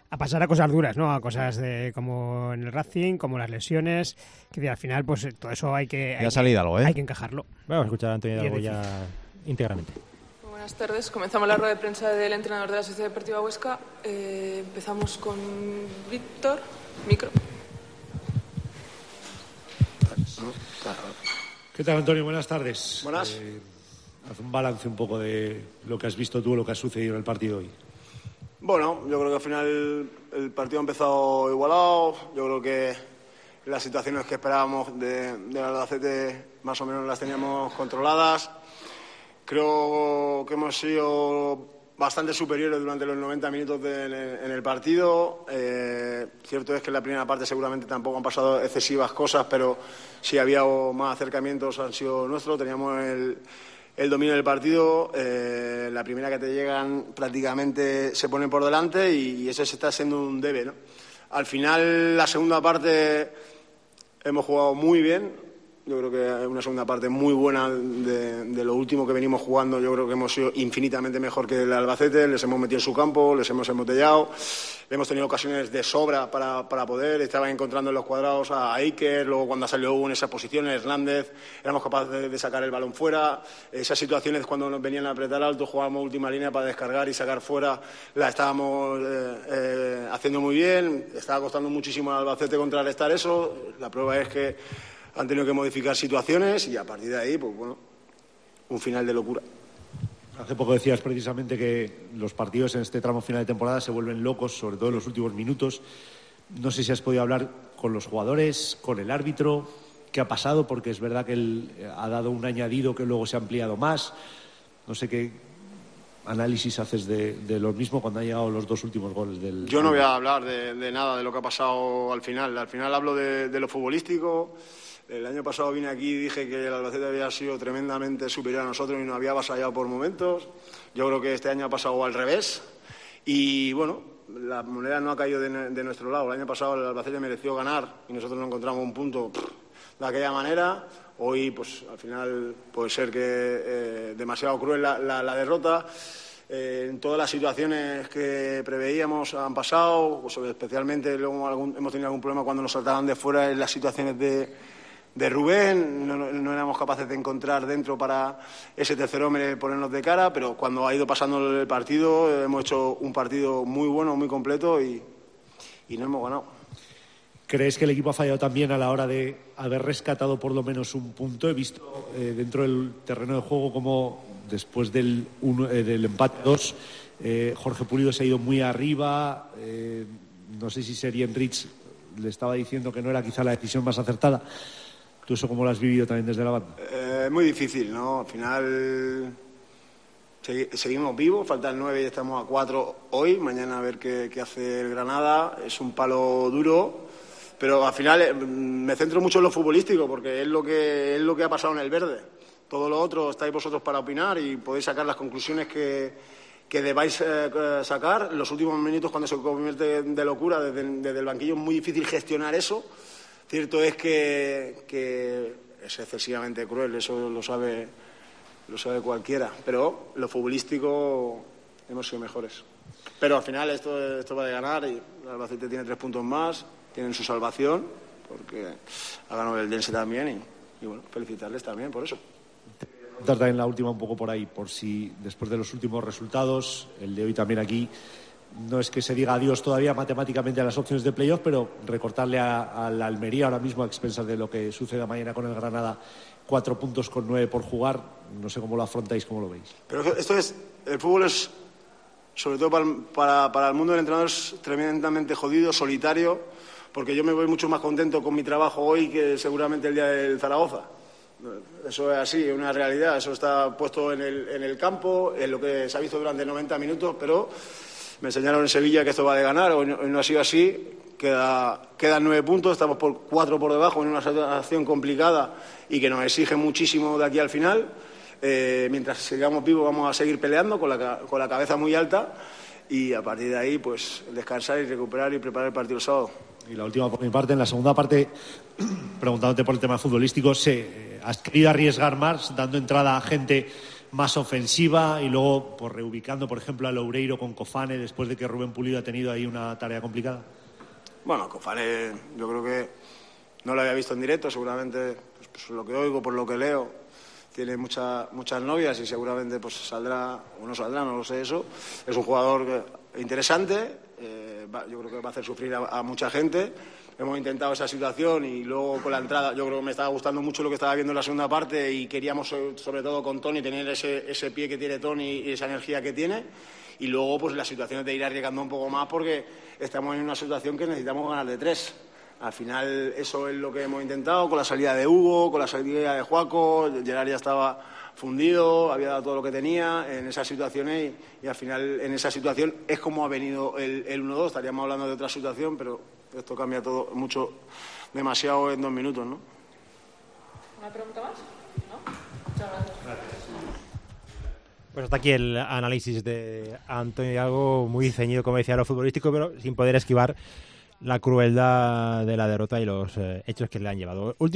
a pasar a cosas duras, ¿no? A cosas como en el Racing, como las lesiones, que al final pues todo eso hay que encajarlo. Vamos a escuchar a Antonio Hidalgo ya íntegramente. Buenas tardes. Comenzamos la rueda de prensa del entrenador de la Sociedad Deportiva Huesca. Empezamos con Víctor. Micro. ¿Qué tal, Antonio? Buenas tardes. Buenas. Haz un balance un poco de lo que has visto tú, lo que ha sucedido en el partido hoy. Bueno, yo creo que al final el partido ha empezado igualado. Yo creo que las situaciones que esperábamos del Albacete más o menos las teníamos controladas. Creo que hemos sido bastante superiores durante los 90 minutos en el partido. Cierto es que en la primera parte seguramente tampoco han pasado excesivas cosas, pero si había más acercamientos han sido nuestros. Teníamos el dominio del partido. La primera que te llegan prácticamente se pone por delante y ese se está siendo un debe, ¿no? Al final, la segunda parte hemos jugado muy bien. Yo creo que es una segunda parte muy buena de lo último que venimos jugando. Yo creo que hemos sido infinitamente mejor que el Albacete. Les hemos metido en su campo, les hemos embotellado. Hemos tenido ocasiones de sobra para poder. Estaban encontrando en los cuadrados a Iker. Luego, cuando salió Hugo en esas posiciones, Hernández, éramos capaces de sacar el balón fuera. Esas situaciones, cuando nos venían a apretar alto, jugábamos última línea para descargar y sacar fuera. La estábamos haciendo muy bien. Estaba costando muchísimo al Albacete contrarrestar eso. La prueba es que han tenido que modificar situaciones y a partir de ahí, pues bueno, un final de locura. Hace poco decías precisamente que los partidos en este tramo final de temporada se vuelven locos, sobre todo en los últimos minutos. No sé si has podido hablar con los jugadores, con el árbitro, qué ha pasado, porque es verdad que él ha dado un añadido que luego se ha ampliado más. No sé qué análisis haces de lo mismo cuando han llegado los dos últimos goles del... Yo no voy a hablar de nada de lo que ha pasado al final. Al final hablo de lo futbolístico. El año pasado vine aquí y dije que el Albacete había sido tremendamente superior a nosotros y nos había avasallado por momentos. Yo creo que este año ha pasado al revés. Y bueno, la moneda no ha caído de nuestro lado. El año pasado el Albacete mereció ganar y nosotros no encontramos un punto de aquella manera. Hoy, pues al final puede ser que demasiado cruel la derrota. En todas las situaciones que preveíamos han pasado, pues, especialmente luego hemos tenido algún problema cuando nos saltaban de fuera en las situaciones de Rubén. No éramos capaces de encontrar dentro para ese tercer hombre ponernos de cara, pero cuando ha ido pasando el partido hemos hecho un partido muy bueno, muy completo y no hemos ganado. ¿Crees que el equipo ha fallado también a la hora de haber rescatado por lo menos un punto? He visto dentro del terreno de juego como después del empate 2 Jorge Pulido se ha ido muy arriba. No sé si Serien Rich le estaba diciendo que no era quizá la decisión más acertada. ¿Tú eso cómo lo has vivido también desde la banda? Muy difícil, ¿no? Al final seguimos vivos, faltan 9 y estamos a 4 hoy. Mañana a ver qué hace el Granada. Es un palo duro, pero al final me centro mucho en lo futbolístico porque es lo que ha pasado en el verde. Todo lo otro estáis vosotros para opinar y podéis sacar las conclusiones que debáis sacar. Los últimos minutos, cuando se convierte de locura desde el banquillo, es muy difícil gestionar eso. Cierto es que es excesivamente cruel, eso lo sabe cualquiera, pero lo futbolístico hemos sido mejores. Pero al final esto va de ganar y el Albacete tiene 3 puntos más, tienen su salvación, porque ha ganado el Dense también y bueno, felicitarles también por eso. También la última un poco por ahí, por si después de los últimos resultados, el de hoy también aquí, no es que se diga adiós todavía matemáticamente a las opciones de playoff, pero recortarle a la Almería ahora mismo a expensas de lo que suceda mañana con el Granada, 4 puntos con 9 por jugar. No sé cómo lo afrontáis, cómo lo veis. Pero el fútbol es, sobre todo para el mundo del entrenador, es tremendamente jodido, solitario, porque yo me voy mucho más contento con mi trabajo hoy que seguramente el día del Zaragoza. Eso es así, es una realidad, eso está puesto en el campo, en lo que se ha visto durante 90 minutos, pero me enseñaron en Sevilla que esto va de ganar, hoy no ha sido así, quedan 9 puntos, estamos por 4 por debajo en una situación complicada y que nos exige muchísimo de aquí al final. Mientras sigamos vivos vamos a seguir peleando con la cabeza muy alta y a partir de ahí pues descansar y recuperar y preparar el partido el sábado. Y la última por mi parte, en la segunda parte, preguntándote por el tema futbolístico, ¿has querido arriesgar más dando entrada a gente más ofensiva y luego pues, reubicando, por ejemplo, a Loureiro con Cofane después de que Rubén Pulido ha tenido ahí una tarea complicada? Bueno, Cofane yo creo que no lo había visto en directo, seguramente pues, por lo que oigo, por lo que leo, tiene muchas novias y seguramente pues saldrá o no saldrá, no lo sé eso. Es un jugador interesante, yo creo que va a hacer sufrir a mucha gente. Hemos intentado esa situación y luego con la entrada yo creo que me estaba gustando mucho lo que estaba viendo en la segunda parte y queríamos sobre todo con Toni tener ese pie que tiene Toni y esa energía que tiene y luego pues las situaciones de ir arriesgando un poco más porque estamos en una situación que necesitamos ganar de 3. Al final eso es lo que hemos intentado con la salida de Hugo, con la salida de Juaco. Gerard ya estaba fundido, había dado todo lo que tenía en esas situaciones y al final en esa situación es como ha venido el 1-2. Estaríamos hablando de otra situación, pero esto cambia todo mucho, demasiado en 2 minutos, ¿no? ¿Una pregunta más? ¿No? Muchas gracias. Pues hasta aquí el análisis de Antonio Hidalgo, muy ceñido, como decía, lo futbolístico, pero sin poder esquivar la crueldad de la derrota y los hechos que le han llevado.